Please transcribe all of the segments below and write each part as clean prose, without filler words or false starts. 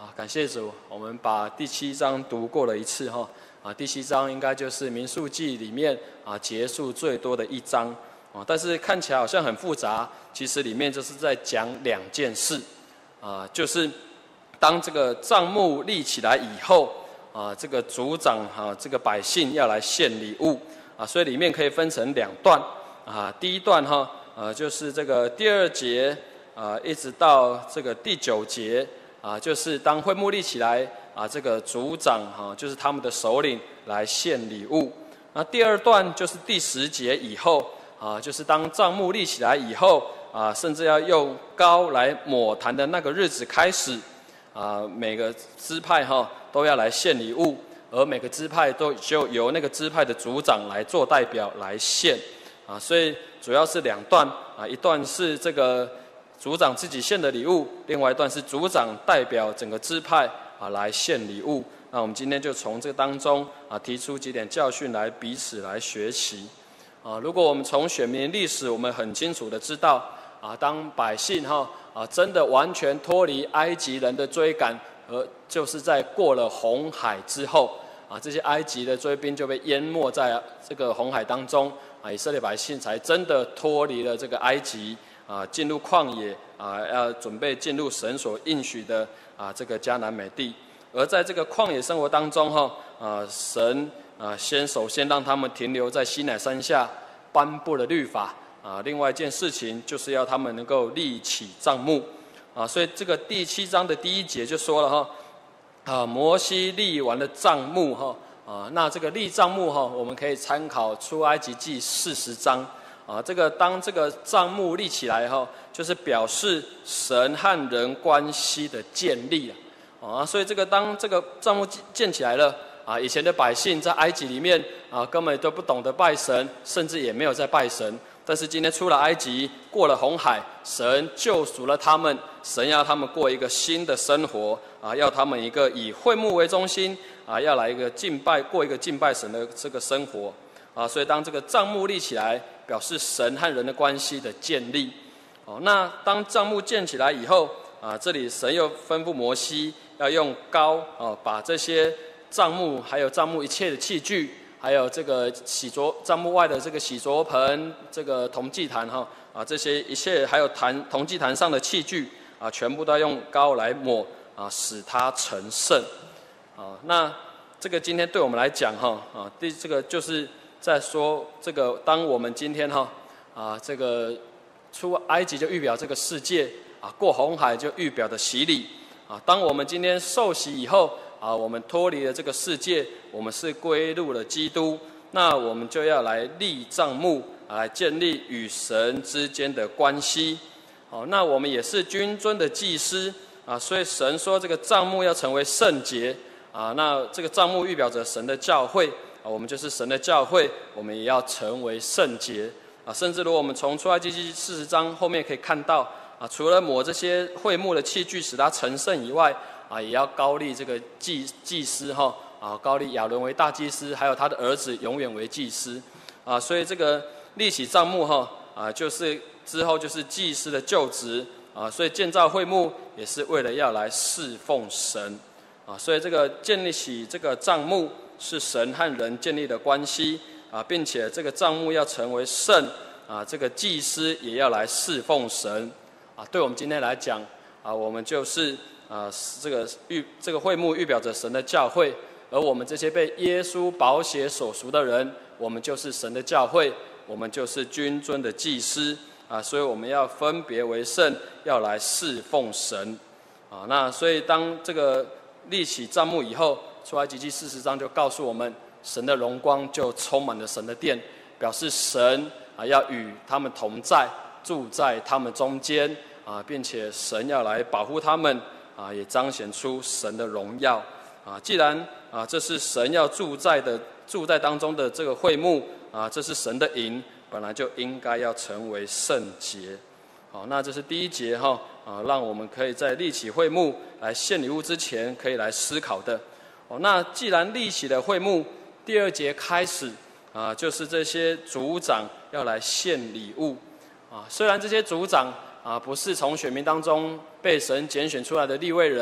感谢主，我们把第7章读过了一次哈。第7章应该就是民数记里面结束最多的一章但是看起来好像很复杂，其实里面就是在讲2件事就是当这个帐幕立起来以后这个族长这个百姓要来献礼物所以里面可以分成2段第一段就是这个第2节一直到这个第9节就是当会幕立起来这个族长就是他们的首领来献礼物。那第2段就是第10节以后就是当帐幕立起来以后甚至要用膏来抹坛的那个日子开始每个支派都要来献礼物，而每个支派都就由那个支派的族长来做代表来献所以主要是2段一段是这个族长自己献的礼物，另外一段是族长代表整个支派来献礼物。那我们今天就从这个当中提出几点教训来彼此来学习如果我们从选民历史，我们很清楚的知道当百姓真的完全脱离埃及人的追赶，而就是在过了红海之后这些埃及的追兵就被淹没在这个红海当中以色列百姓才真的脱离了这个埃及进入旷野要准备进入神所应许的这个迦南美地。而在这个旷野生活当中神首先让他们停留在西乃山下，颁布了律法另外一件事情就是要他们能够立起帐幕所以这个第7章的第1节就说了摩西立完了帐幕那这个立帐幕我们可以参考出埃及记40章这个当这个帐幕立起来就是表示神和人关系的建立所以这个当这个帐幕建起来了以前的百姓在埃及里面根本都不懂得拜神，甚至也没有在拜神。但是今天出了埃及，过了红海，神救赎了他们，神要他们过一个新的生活要他们一个以会幕为中心要来一个敬拜，过一个敬拜神的这个生活所以当这个帐幕立起来，表示神和人的关系的建立那当帐幕建起来以后这里神又吩咐摩西要用膏把这些帐幕还有帐幕一切的器具，还有这个帐幕外的这个洗濯盆，这个铜祭坛这些一切还有铜祭坛上的器具全部都要用膏来抹使它成圣那这个今天对我们来讲这个就是在说这个当我们今天这个出埃及就预表这个世界过红海就预表的洗礼当我们今天受洗以后我们脱离了这个世界，我们是归入了基督，那我们就要来立帐幕来建立与神之间的关系那我们也是君尊的祭司所以神说这个帐幕要成为圣洁那这个帐幕预表着神的教会我们就是神的教会，我们也要成为圣洁甚至如果我们从出埃及记40章后面可以看到除了抹这些会幕的器具使它成圣以外也要膏立这个祭司膏立亚伦为大祭司，还有他的儿子永远为祭司所以这个立起帐幕就是之后就是祭司的就职所以建造会幕也是为了要来侍奉神所以这个建立起这个帐幕是神和人建立的关系并且这个帐幕要成为圣这个祭司也要来侍奉神对我们今天来讲我们就是这个会幕预表着神的教会，而我们这些被耶稣宝血所赎的人，我们就是神的教会，我们就是君尊的祭司所以我们要分别为圣，要来侍奉神那所以当这个立起帐幕以后，出埃及记40章就告诉我们，神的荣光就充满了神的殿，表示神要与他们同在，住在他们中间并且神要来保护他们也彰显出神的荣耀既然这是神要住在当中的这个会幕这是神的营，本来就应该要成为圣洁那这是第1节让我们可以在立起会幕来献礼物之前可以来思考的那既然立起了会幕，第2节开始就是这些族长要来献礼物虽然这些族长不是从选民当中被神拣选出来的利未人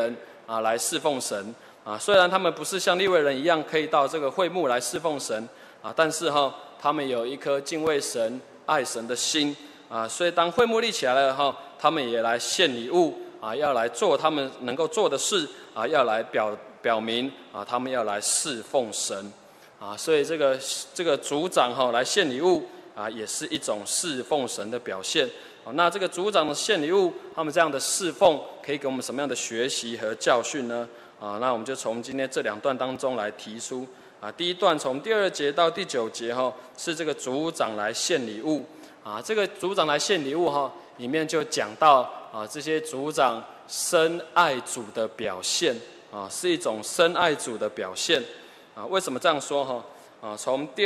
来侍奉神虽然他们不是像利未人一样可以到这个会幕来侍奉神但是他们有一颗敬畏神、爱神的心所以当会幕立起来了他们也来献礼物要来做他们能够做的事要来表明他们要来侍奉神所以这个族长来献礼物也是一种侍奉神的表现那这个族长的献礼物，他们这样的侍奉可以给我们什么样的学习和教训呢？那我们就从今天这2段当中来提出第一段从第2节到第9节是这个族长来献礼物这个族长来献礼物里面就讲到这些族长深爱主的表现是一种深爱主的表现为什么这样说从第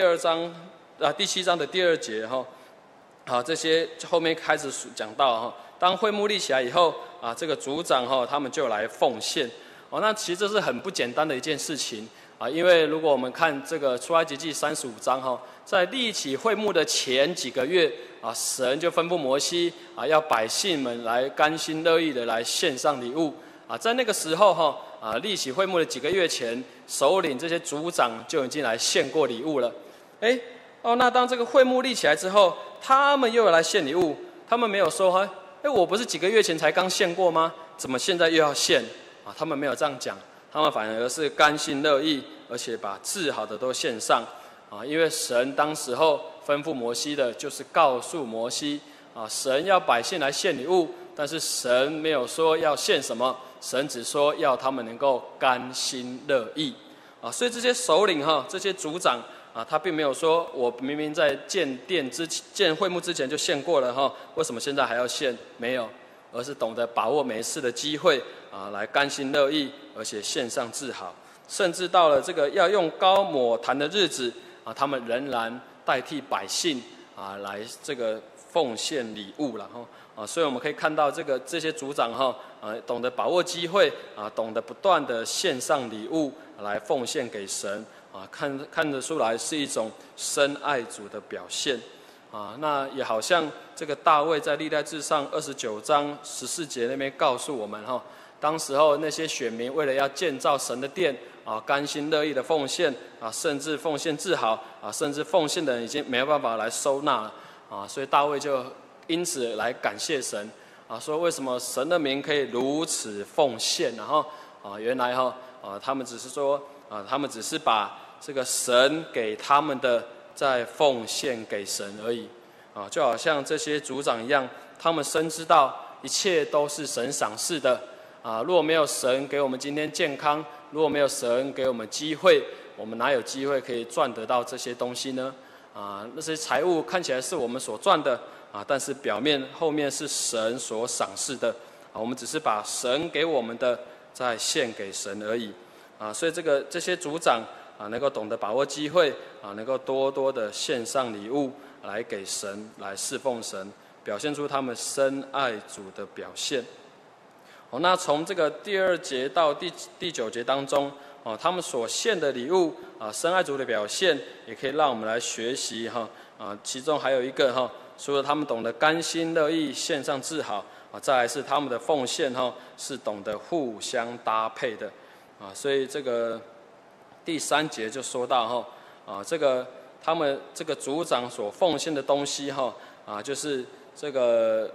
7章的第2节这些后面开始讲到当会幕立起来以后这个族长他们就来奉献那其实这是很不简单的一件事情因为如果我们看这个出埃及记35章在立起会幕的前几个月神就吩咐摩西要百姓们来甘心乐意的来献上礼物在那个时候立起会幕的几个月前，首领这些族长就已经来献过礼物了那当这个会幕立起来之后，他们又要来献礼物。他们没有说我不是几个月前才刚献过吗？怎么现在又要献他们没有这样讲，他们反而是甘心乐意，而且把治好的都献上因为神当时候吩咐摩西的就是告诉摩西神要百姓来献礼物，但是神没有说要献什么，神只说要他们能够甘心乐意所以这些首领这些族长他并没有说我明明在建会幕之前就献过了为什么现在还要献？没有，而是懂得把握每一次的机会来甘心乐意，而且献上治好，甚至到了这个要用膏抹坛的日子他们仍然代替百姓来这个奉献礼物了所以我们可以看到这些族长懂得把握机会懂得不断的献上礼物来奉献给神看得出来是一种深爱主的表现那也好像这个大卫在历代志上29章14节那边告诉我们当时候那些选民为了要建造神的殿甘心乐意的奉献甚至奉献治好甚至奉献的人已经没有办法来收纳了所以大卫就因此来感谢神说为什么神的名可以如此奉献然后原来他们只是说他们只是把这个神给他们的再奉献给神而已就好像这些族长一样，他们深知道一切都是神赏赐的如果没有神给我们今天健康，如果没有神给我们机会，我们哪有机会可以赚得到这些东西呢那些财物看起来是我们所赚的但是表面后面是神所赏赐的我们只是把神给我们的再献给神而已所以这些族长能够懂得把握机会能够多多的献上礼物来给神，来侍奉神，表现出他们深爱主的表现那从这个第2节到第9节当中他们所献的礼物深爱主的表现，也可以让我们来学习其中还有一个除了他们懂得甘心乐意献上治好再来是他们的奉献是懂得互相搭配的所以这个第3节就说到这个他们这个族长所奉献的东西就是这个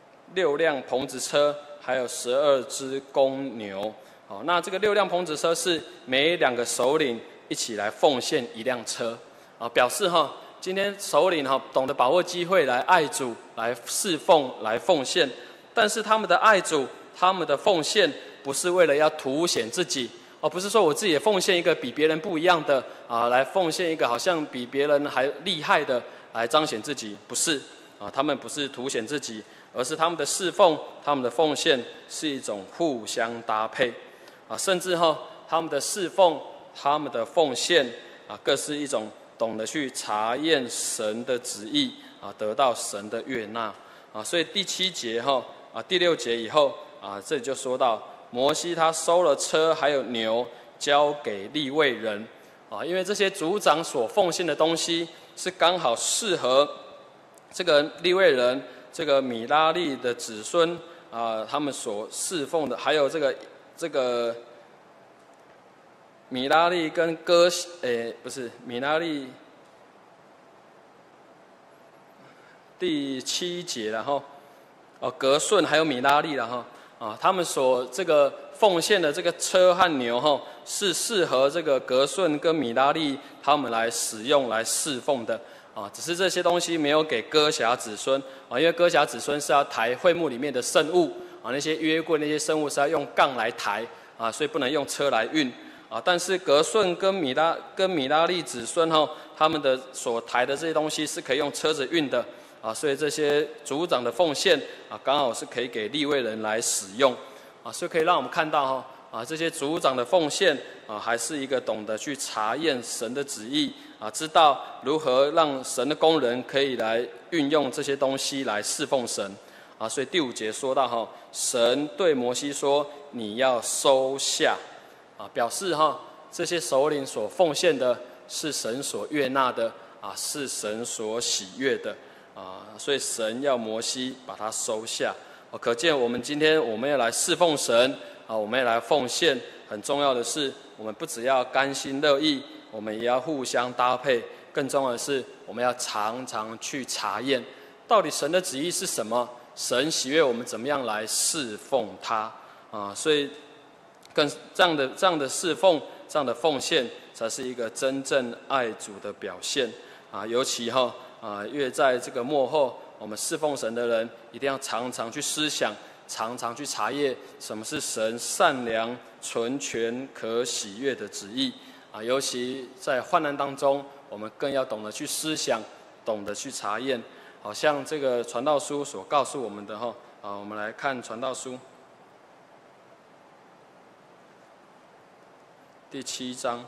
6辆棚子车，还有12只公牛那这个6辆棚子车是每2个首领一起来奉献1辆车表示今天首领懂得把握机会来爱主，来侍奉，来奉献，但是他们的爱主，他们的奉献不是为了要凸显自己不是说我自己也奉献一个比别人不一样的来奉献一个好像比别人还厉害的来彰显自己，不是他们不是凸显自己，而是他们的侍奉，他们的奉献是一种互相搭配甚至他们的侍奉，他们的奉献各是一种懂得去查验神的旨意得到神的悦纳所以第7节第6节以后这里就说到摩西他收了车还有牛交给利未人因为这些族长所奉献的东西是刚好适合这个利未人，这个米拉利的子孙他们所侍奉的，还有这个这个米拉利跟哥，不是米拉利第7节，然后革顺还有米拉利，然后他们所这个奉献的这个车和牛是适合这个革顺跟米拉利他们来使用来侍奉的只是这些东西没有给哥辖子孙因为哥辖子孙是要抬会幕里面的圣物那些约柜那些圣物是要用杠来抬所以不能用车来运但是革顺跟米拉利子孙他们的所抬的这些东西是可以用车子运的所以这些族长的奉献刚好是可以给利未人来使用所以可以让我们看到这些族长的奉献还是一个懂得去查验神的旨意知道如何让神的工人可以来运用这些东西来侍奉神所以第5节说到神对摩西说你要收下表示这些首领所奉献的是神所悦纳的是神所喜悦的所以神要摩西把它收下可见我们今天我们要来侍奉神我们要来奉献很重要的是我们不只要甘心乐意我们也要互相搭配更重要的是我们要常常去查验到底神的旨意是什么神喜悦我们怎么样来侍奉他所以更这样的侍奉这样的奉献才是一个真正爱主的表现尤其越在这个末后我们侍奉神的人一定要常常去思想常常去查验什么是神善良纯全可喜悦的旨意尤其在患难当中我们更要懂得去思想懂得去查验好像这个传道书所告诉我们的我们来看传道书第7章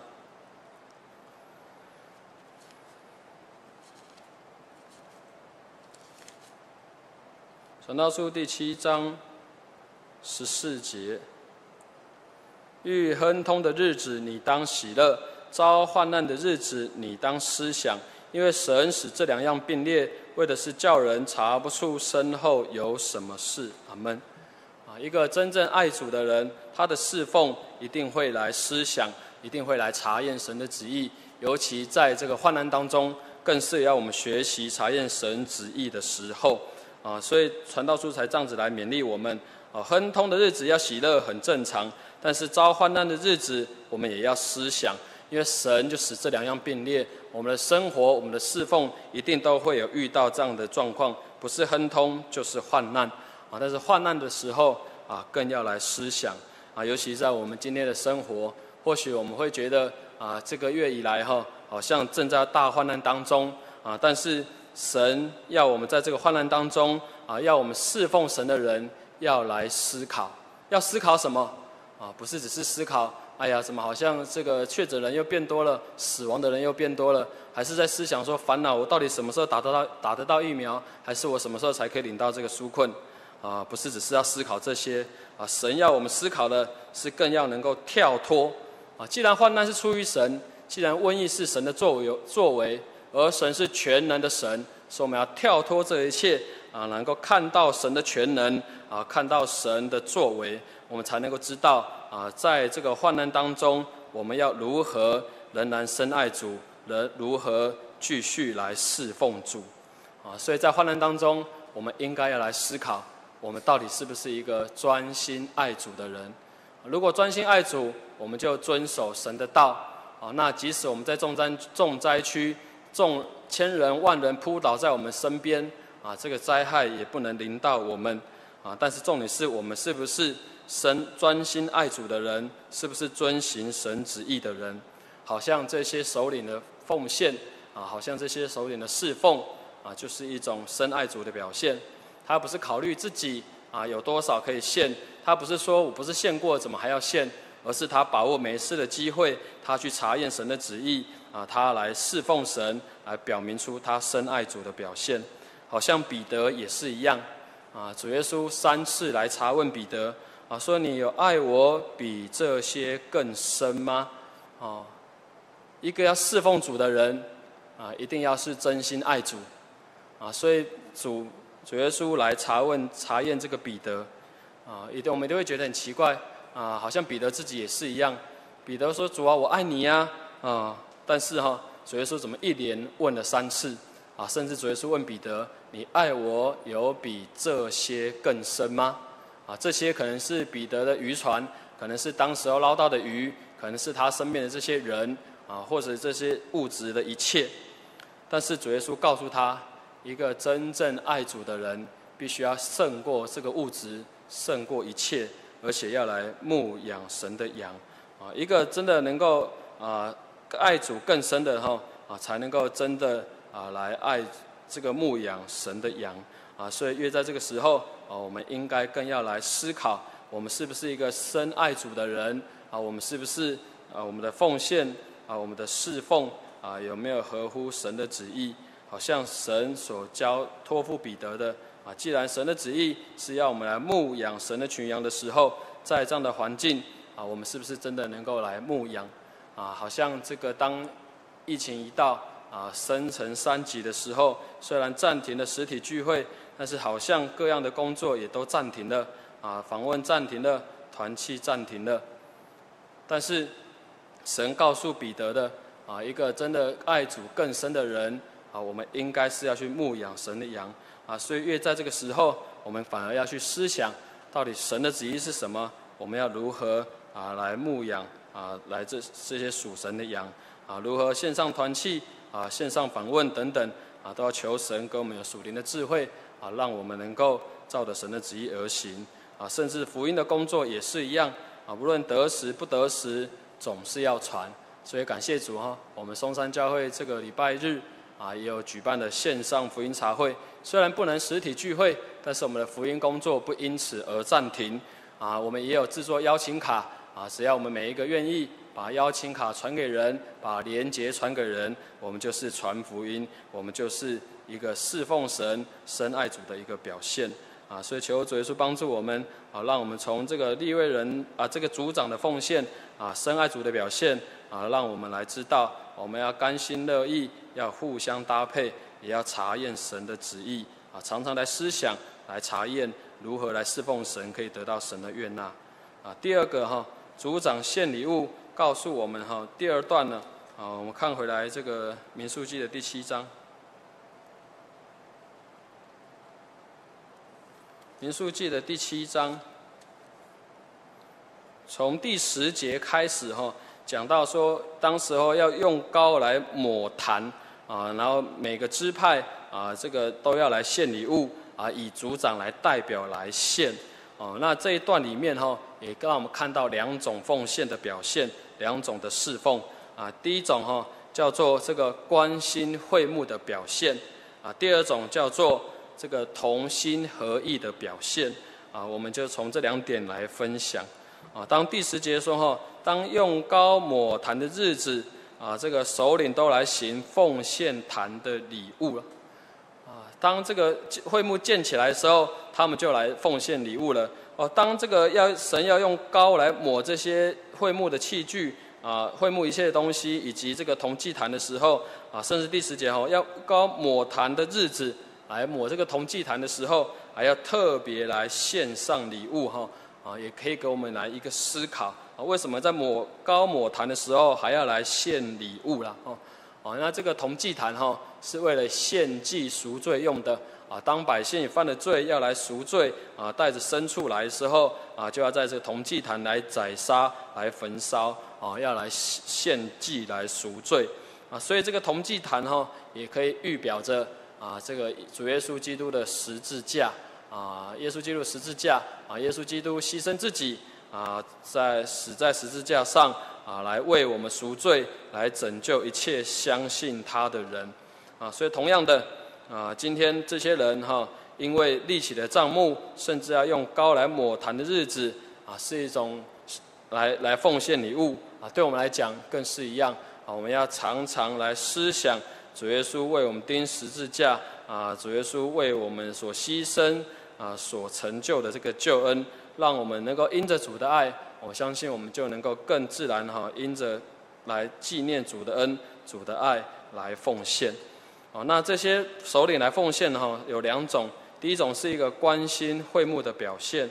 传道书第7章14节，遇亨通的日子，你当喜乐；遭患难的日子，你当思想。因为神使这2样并列，为的是叫人查不出身后有什么事。阿们。一个真正爱主的人，他的侍奉一定会来思想，一定会来查验神的旨意。尤其在这个患难当中，更是要我们学习查验神旨意的时候。所以传道书才这样子来勉励我们。亨通的日子要喜乐，很正常。但是遭患难的日子，我们也要思想，因为神就使这2样并列。我们的生活，我们的侍奉，一定都会有遇到这样的状况，不是亨通就是患难。但是患难的时候更要来思想尤其在我们今天的生活，或许我们会觉得这个月以来好像正在大患难当中但是神要我们在这个患难当中要我们侍奉神的人要来思考，要思考什么不是只是思考哎呀怎么好像这个确诊人又变多了，死亡的人又变多了，还是在思想说烦恼我到底什么时候打得到疫苗，还是我什么时候才可以领到这个纾困不是只是要思考这些神要我们思考的是更要能够跳脱既然患难是出于神，既然瘟疫是神的作为，而神是全能的神，所以我们要跳脱这一切能够看到神的全能看到神的作为，我们才能够知道在这个患难当中，我们要如何仍然深爱主，如何继续来侍奉主所以在患难当中，我们应该要来思考，我们到底是不是一个专心爱主的人？如果专心爱主，我们就遵守神的道那即使我们在重灾区，千人万人扑倒在我们身边这个灾害也不能临到我们但是重点是我们是不是神专心爱主的人，是不是遵行神旨意的人？好像这些首领的奉献好像这些首领的侍奉就是一种深爱主的表现。他不是考虑自己有多少可以献，他不是说我不是献过怎么还要献，而是他把握每次的机会，他去查验神的旨意他来侍奉神，来表明出他深爱主的表现。好像彼得也是一样主耶稣3次来查问彼得说你有爱我比这些更深吗一个要侍奉主的人一定要是真心爱主所以主耶稣来查验这个彼得我们都会觉得很奇怪好像彼得自己也是一样。彼得说：“主啊，我爱你呀！”但是主耶稣怎么一连问了3次甚至主耶稣问彼得：“你爱我有比这些更深吗？”这些可能是彼得的渔船，可能是当时候捞到的鱼，可能是他身边的这些人或者这些物质的一切。但是主耶稣告诉他，一个真正爱主的人，必须要胜过这个物质，胜过一切，而且要来牧养神的羊。一个真的能够爱主更深的才能够真的来爱这个牧养神的羊所以越在这个时候我们应该更要来思考，我们是不是一个深爱主的人我们是不是我们的奉献我们的侍奉有没有合乎神的旨意？好像神所托付彼得的既然神的旨意是要我们来牧养神的群羊的时候，在这样的环境我们是不是真的能够来牧养好像这个当疫情一到升成3级的时候，虽然暂停了实体聚会，但是好像各样的工作也都暂停了访问暂停了，团契暂停了。但是神告诉彼得的一个真的爱主更深的人我们应该是要去牧养神的羊所以越在这个时候，我们反而要去思想，到底神的旨意是什么？我们要如何来牧养来这些属神的羊如何线上团契线上访问等等都要求神给我们有属灵的智慧让我们能够照着神的旨意而行甚至福音的工作也是一样无论得时不得时，总是要传。所以感谢主我们松山教会这个礼拜日也有举办的线上福音茶会，虽然不能实体聚会，但是我们的福音工作不因此而暂停我们也有制作邀请卡只要我们每一个愿意把邀请卡传给人，把连结传给人，我们就是传福音，我们就是一个侍奉神、深爱主的一个表现所以求主耶稣帮助我们让我们从这个利未人这个族长的奉献深爱主的表现让我们来知道，我们要甘心乐意，要互相搭配，也要查验神的旨意常常来思想，来查验如何来侍奉神，可以得到神的悦纳第二个族长献礼物告诉我们第2段呢我们看回来这个民数记的第7章。民数记的第7章，从第10节开始讲到说，当时候要用膏来抹坛然后每个支派这个都要来献礼物以族长来代表来献那这一段里面也让我们看到2种奉献的表现，2种的侍奉第一种叫做这个关心会幕的表现第2种叫做这个同心合意的表现我们就从这2点来分享当第10节说当用膏抹坛的日子这个首领都来行奉献坛的礼物了当这个会幕建起来的时候，他们就来奉献礼物了当这个神要用膏来抹这些会幕的器具会幕一切的东西，以及这个铜祭坛的时候甚至第10节要膏抹坛的日子来抹这个铜祭坛的时候，还要特别来献上礼物也可以给我们来一个思考为什么在膏抹坛的时候还要来献礼物啦那这个铜祭坛是为了献祭赎罪用的当百姓犯了罪要来赎罪带着牲畜来的时候就要在这个铜祭坛来宰杀来焚烧要来献祭来赎罪所以这个铜祭坛也可以预表着这个主耶稣基督的十字架耶稣基督十字架耶稣基督牺牲自己死在十字架上来为我们赎罪，来拯救一切相信他的人所以同样的今天这些人因为立起了帐幕，甚至要用膏来抹坛的日子是一种来奉献礼物对我们来讲更是一样我们要常常来思想主耶稣为我们钉十字架主耶稣为我们所牺牲所成就的这个救恩，让我们能够因着主的爱，我相信我们就能够更自然因着来纪念主的恩、主的爱来奉献那这些首领来奉献有2种，第一种是一个关心会幕的表现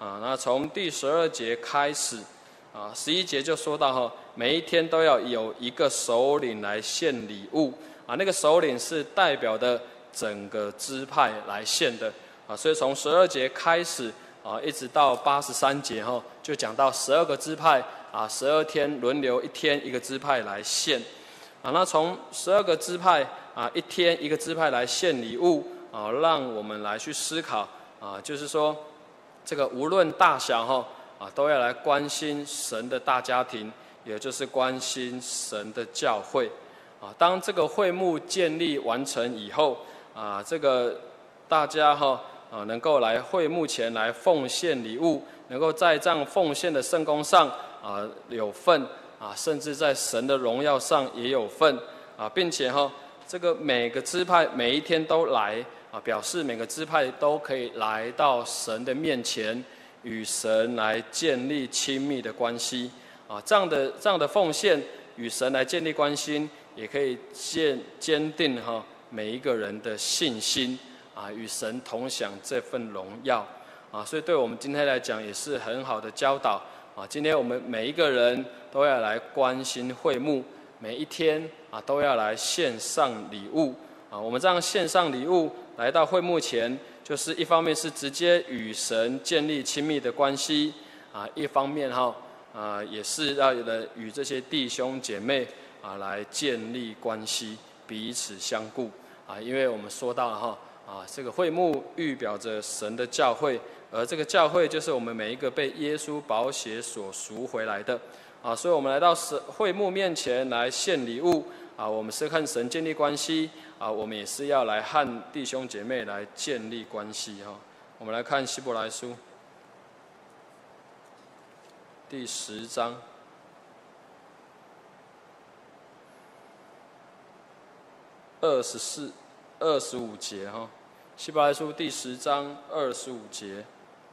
那从第12节开始，11节就说到哈，每一天都要有一个首领来献礼物那个首领是代表的整个支派来献的所以从12节开始一直到83节就讲到12个支派12天轮流一天一个支派来献那从12个支派一天一个支派来献礼物让我们来去思考就是说这个无论大小都要来关心神的大家庭，也就是关心神的教会当这个会幕建立完成以后这个大家能够来会幕前来奉献礼物，能够在这样奉献的圣工上有份甚至在神的荣耀上也有份并且这个每个支派每一天都来表示每个支派都可以来到神的面前，与神来建立亲密的关系这样的奉献与神来建立关系，也可以坚定每一个人的信心与神同享这份荣耀所以对我们今天来讲也是很好的教导今天我们每一个人都要来关心会幕，每一天都要来献上礼物我们这样献上礼物来到会幕前，就是一方面是直接与神建立亲密的关系一方面也是要与这些弟兄姐妹来建立关系，彼此相顾因为我们说到了这个会幕预表着神的教会，而这个教会就是我们每一个被耶稣宝血所赎回来的所以我们来到会幕面前来献礼物我们是和神建立关系我们也是要来和弟兄姐妹来建立关系我们来看希伯来书第10章25节希伯来书第10章25节，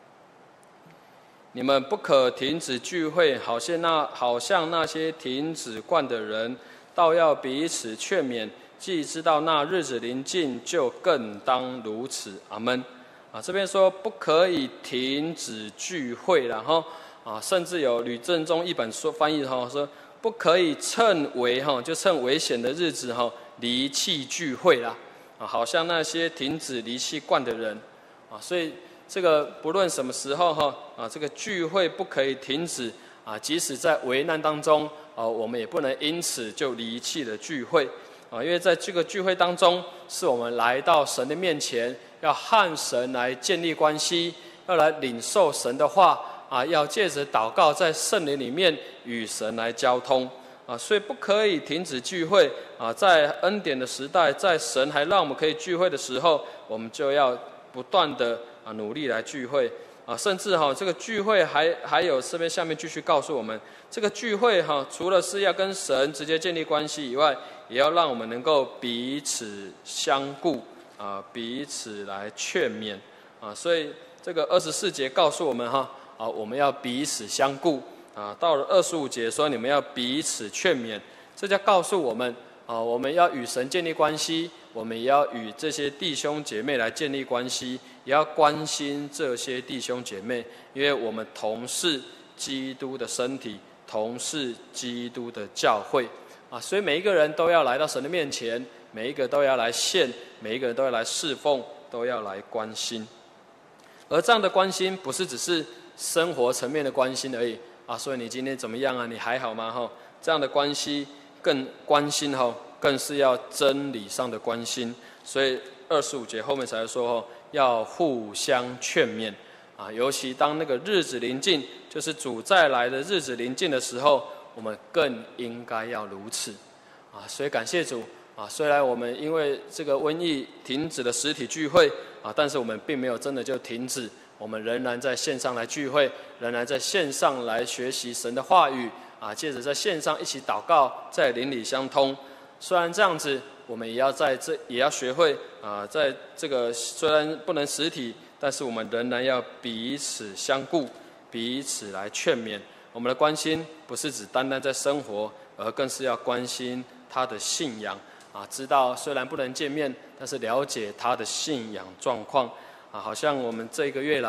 你们不可停止聚会，好像那些停止惯的人，倒要彼此劝勉。既知道那日子临近，就更当如此。阿们。这边说不可以停止聚会了甚至有吕正中一本翻译说不可以趁危险的日子离弃聚会啦好像那些停止离弃惯的人所以这个不论什么时候这个聚会不可以停止即使在危难当中我们也不能因此就离弃了聚会因为在这个聚会当中，是我们来到神的面前，要和神来建立关系，要来领受神的话要借着祷告，在圣灵里面与神来交通所以不可以停止聚会在恩典的时代，在神还让我们可以聚会的时候，我们就要不断的努力来聚会甚至这个聚会还有这边下面继续告诉我们，这个聚会除了是要跟神直接建立关系以外，也要让我们能够彼此相顾彼此来劝勉所以这个24节告诉我们我们要彼此相顾到了25节说你们要彼此劝勉，这就告诉我们我们要与神建立关系，我们也要与这些弟兄姐妹来建立关系，也要关心这些弟兄姐妹，因为我们同是基督的身体，同是基督的教会所以每一个人都要来到神的面前，每一个都要来献，每一个人都要来侍奉，都要来关心。而这样的关心不是只是生活层面的关心而已所以你今天怎么样你还好吗这样的关系更关心更是要真理上的关心。所以25节后面才说要互相劝勉尤其当那个日子临近，就是主再来的日子临近的时候，我们更应该要如此所以感谢主虽然我们因为这个瘟疫停止了实体聚会但是我们并没有真的就停止，我们仍然在线上来聚会，仍然在线上来学习神的话语借着在线上一起祷告，在邻里相通。虽然这样子，我们也要学会在这个虽然不能实体，但是我们仍然要彼此相顾，彼此来劝勉。我们的关心不是只单单在生活，而更是要关心他的信仰知道虽然不能见面，但是了解他的信仰状况好像我们这个月来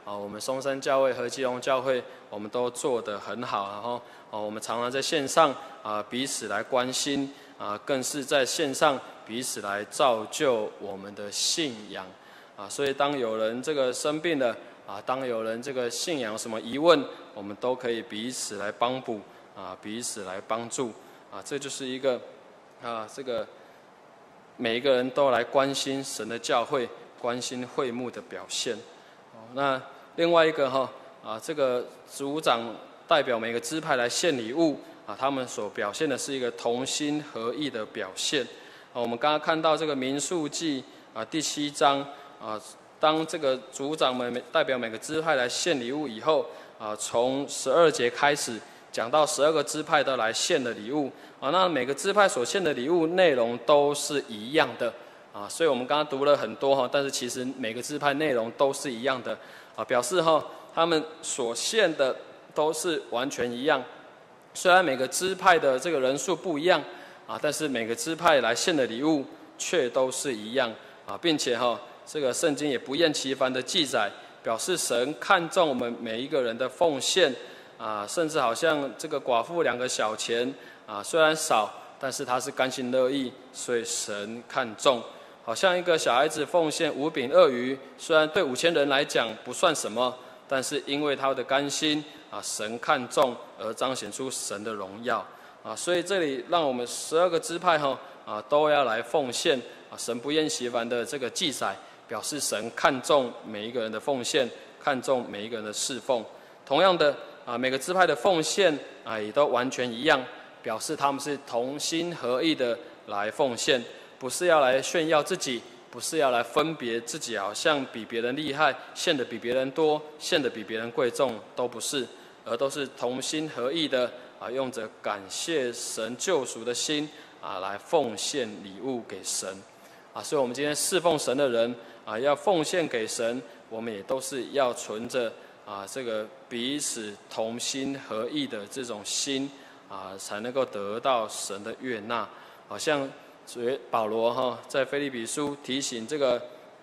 我们松山教会和基隆教会，我们都做得很好，然后我们常常在线上彼此来关心更是在线上彼此来造就我们的信仰所以当有人这个生病了当有人这个信仰有什么疑问，我们都可以彼此来帮补彼此来帮助这就是一个这个每一个人都来关心神的教会，关心会幕的表现。那另外一个这个组长代表每个支派来献礼物他们所表现的是一个同心合意的表现我们刚刚看到这个民数记第7章当这个组长们代表每个支派来献礼物以后从12节开始讲到12个支派都来献的礼物那每个支派所献的礼物内容都是一样的所以我们刚刚读了很多但是其实每个支派内容都是一样的表示他们所献的都是完全一样。虽然每个支派的这个人数不一样但是每个支派来献的礼物却都是一样并且这个圣经也不厌其烦的记载，表示神看重我们每一个人的奉献甚至好像这个寡妇2个小钱虽然少，但是他是甘心乐意，所以神看重。好像一个小孩子奉献5饼2鱼，虽然对5000人来讲不算什么，但是因为他的甘心神看重而彰显出神的荣耀所以这里让我们12个支派都要来奉献神不厌其烦的这个记载，表示神看重每一个人的奉献，看重每一个人的侍奉。同样的每个支派的奉献也都完全一样，表示他们是同心合意的来奉献，不是要来炫耀自己，不是要来分别自己好像比别人厉害，献的比别人多，献的比别人贵重，都不是，而都是同心合意的用着感谢神救赎的心来奉献礼物给神所以我们今天侍奉神的人要奉献给神，我们也都是要存着这个彼此同心合意的这种心才能够得到神的悦纳。好像保罗在腓立比书提醒这个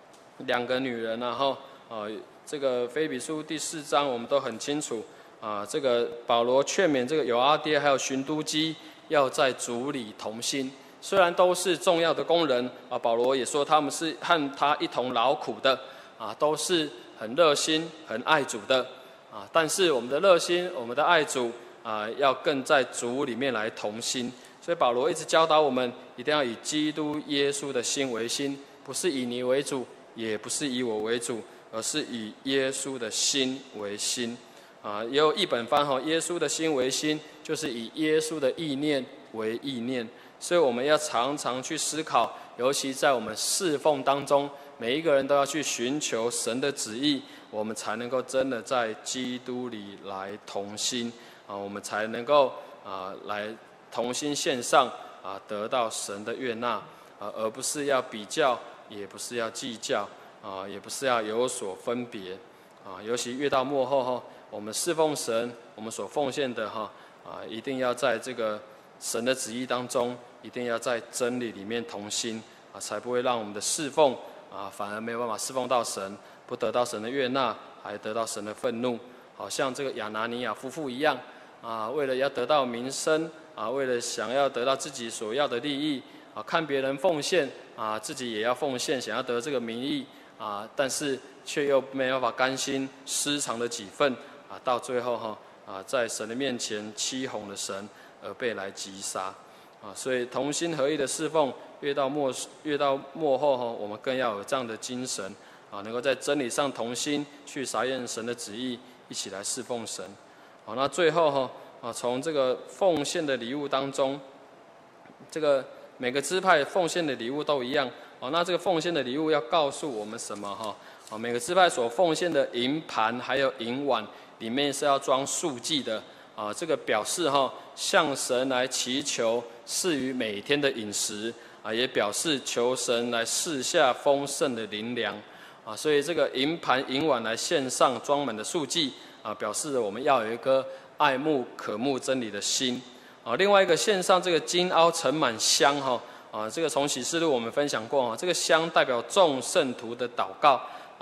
2个女人这个腓立比书第4章我们都很清楚这个保罗劝勉这个友阿爹还有寻都基要在主里同心。虽然都是重要的工人保罗也说他们是和他一同劳苦的都是很热心很爱主的但是我们的热心我们的爱主要更在主里面来同心。所以保罗一直教导我们一定要以基督耶稣的心为心，不是以你为主，也不是以我为主，而是以耶稣的心为心也有译本翻耶稣的心为心，就是以耶稣的意念为意念。所以我们要常常去思考，尤其在我们侍奉当中，每一个人都要去寻求神的旨意，我们才能够真的在基督里来同心我们才能够来同心献上得到神的悦纳而不是要比较，也不是要计较也不是要有所分别尤其越到末后我们侍奉神，我们所奉献的一定要在这个神的旨意当中，一定要在真理里面同心才不会让我们的侍奉反而没有办法侍奉到神，不得到神的悦纳，还得到神的愤怒。好像这个亚拿尼亚夫妇一样为了要得到名声为了想要得到自己所要的利益看别人奉献自己也要奉献，想要得这个名义但是却又没有办法甘心私藏了几份到最后在神的面前欺哄了神而被来击杀所以同心合意的侍奉越到末后我们更要有这样的精神能够在真理上同心去查验神的旨意，一起来侍奉神那最后从这个奉献的礼物当中，这个每个支派奉献的礼物都一样那这个奉献的礼物要告诉我们什么每个支派所奉献的银盘还有银碗里面是要装数计的这个表示向神来祈求赐予每天的饮食也表示求神来赐下丰盛的灵粮所以这个银盘银碗来献上装满的数计表示我们要有一颗爱慕渴慕真理的心另外一个献上这个金凹盛满香这个从启示录我们分享过这个香代表众圣徒的祷告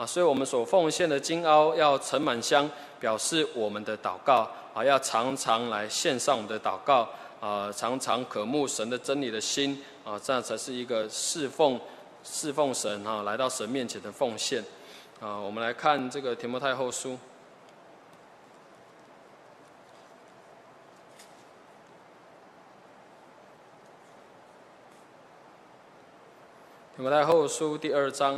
所以我们所奉献的金凹要盛满香，表示我们的祷告要常常来献上我们的祷告常常渴慕神的真理的心这样才是一个侍奉神来到神面前的奉献我们来看这个提摩太后书。提摩太后书第2章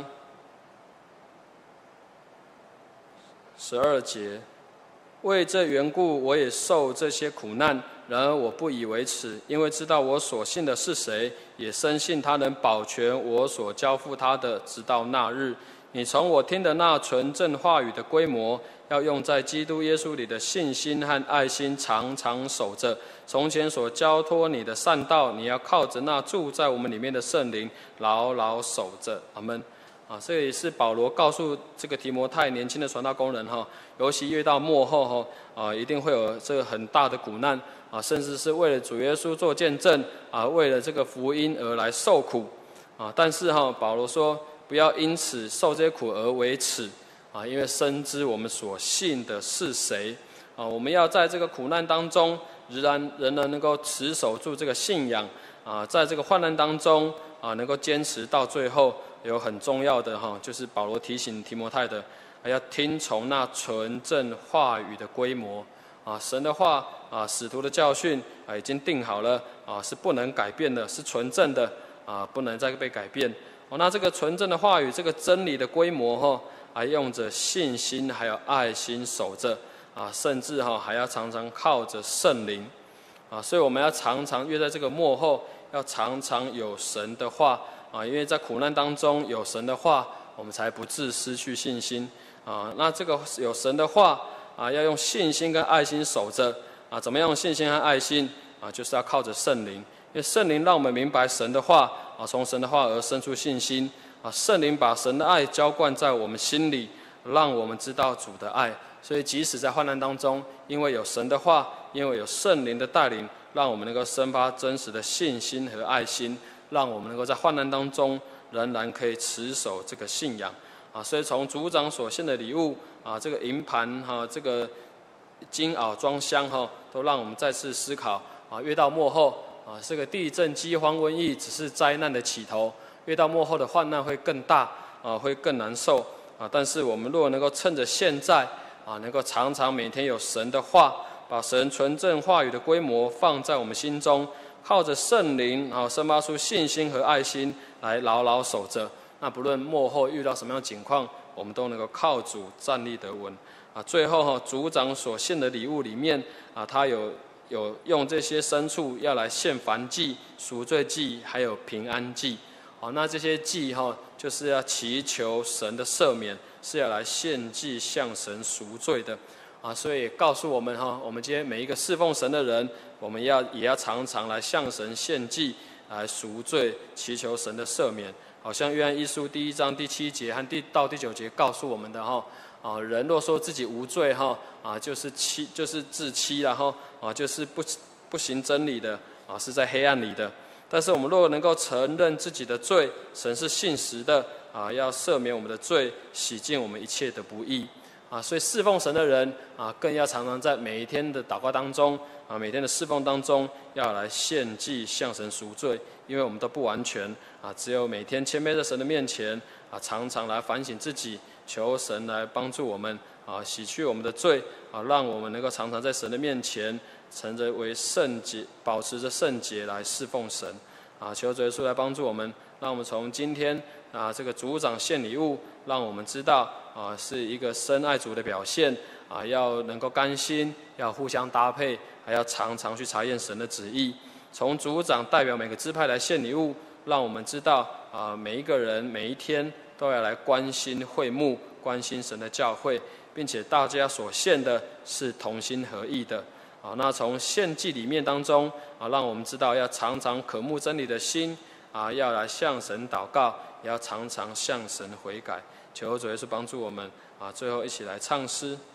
12节，为这缘故，我也受这些苦难，然而我不以为耻，因为知道我所信的是谁，也深信他能保全我所交付他的，直到那日。你从我听的那纯正话语的规模，要用在基督耶稣里的信心和爱心常常守着。从前所交托你的善道，你要靠着那住在我们里面的圣灵，牢牢守着。阿们。这也是保罗告诉这个提摩太年轻的传道工人尤其越到末后一定会有这个很大的苦难甚至是为了主耶稣做见证为了这个福音而来受苦但是保罗说不要因此受这些苦而为耻因为深知我们所信的是谁我们要在这个苦难当中仍然能够持守住这个信仰在这个患难当中能够坚持到最后。有很重要的就是保罗提醒提摩太的，要听从那纯正话语的规模神的话使徒的教训已经定好了是不能改变的，是纯正的不能再被改变那这个纯正的话语，这个真理的规模用着信心还有爱心守着甚至还要常常靠着圣灵所以我们要常常越在这个末后，要常常有神的话因为在苦难当中有神的话，我们才不致失去信心那这个有神的话要用信心跟爱心守着怎么样用信心和爱心就是要靠着圣灵，因为圣灵让我们明白神的话从神的话而生出信心圣灵把神的爱浇灌在我们心里，让我们知道主的爱。所以即使在患难当中，因为有神的话，因为有圣灵的带领，让我们能够生发真实的信心和爱心，让我们能够在患难当中仍然可以持守这个信仰所以从组长所献的礼物这个银盘这个金袄装香都让我们再次思考越到末后这个地震饥荒瘟疫只是灾难的起头，越到末后的患难会更大会更难受但是我们如果能够趁着现在能够常常每天有神的话，把神纯正话语的规模放在我们心中，靠着圣灵生发出信心和爱心来牢牢守着，那不论末后遇到什么样的境况，我们都能够靠主站立得稳最后组长所献的礼物里面他有用这些牲畜要来献燔祭、赎罪祭还有平安祭那这些祭就是要祈求神的赦免，是要来献祭向神赎罪的所以告诉我们我们今天每一个侍奉神的人，我们也要常常来向神献祭，来赎罪，祈求神的赦免。好像约翰一书第1章第7节和到第9节告诉我们的人若说自己无罪就是自欺就是不行真理的是在黑暗里的。但是我们若能够承认自己的罪，神是信实的要赦免我们的罪，洗净我们一切的不义所以侍奉神的人更要常常在每一天的祷告当中每天的侍奉当中要来献祭向神赎罪，因为我们都不完全只有每天谦卑在神的面前常常来反省自己，求神来帮助我们洗去我们的罪让我们能够常常在神的面前承着为圣洁，保持着圣洁来侍奉神求主耶稣来帮助我们，让我们从今天这个组长献礼物，让我们知道是一个深爱主的表现要能够甘心，要互相搭配，还要常常去查验神的旨意。从组长代表每个支派来献礼物，让我们知道每一个人每一天都要来关心会幕，关心神的教会，并且大家所献的是同心合意的那从献祭里面当中让我们知道要常常渴慕真理的心要来向神祷告，也要常常向神悔改。求主耶稣帮助我们最后一起来唱诗。